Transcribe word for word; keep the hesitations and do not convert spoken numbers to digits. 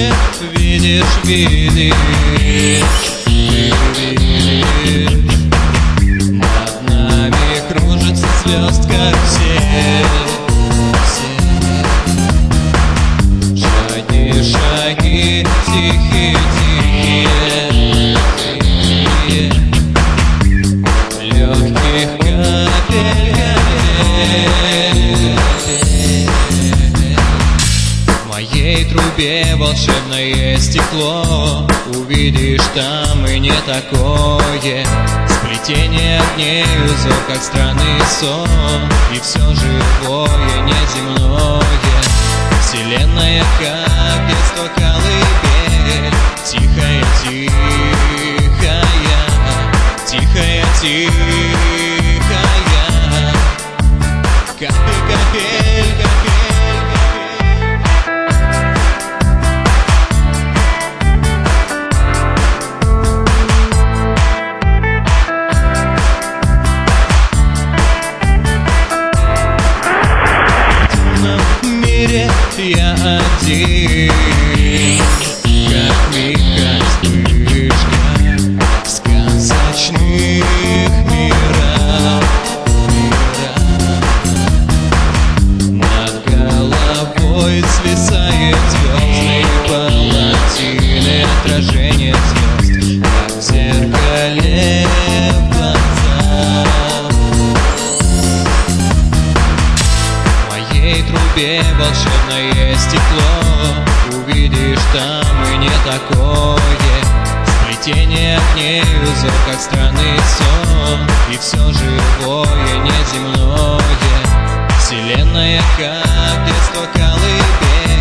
мире видишь, видишь, ты видишь. Над нами кружится звезд карусель. Шаги, шаги, тихие, тихие, тихие. Легких капель, капель. В моей трубе волшебное стекло. Увидишь там и не такое. Сплетение огней, узор, как странный сон. И все живое, неземное. Вселенная, как детство, колыбель. Тихая, тихая, тихая, тихая. Капель, капель, капель. Я один, как миг, вспышка сказочных миров, миров. Над головой свисает звездные палатины, отражение звезд, как в зеркале в глазах. В моей трубе волшебное стекло. Увидишь там и не такое. Сплетение огней, узор, как странный сон. И все живое, неземное. Вселенная, как детство, колыбель.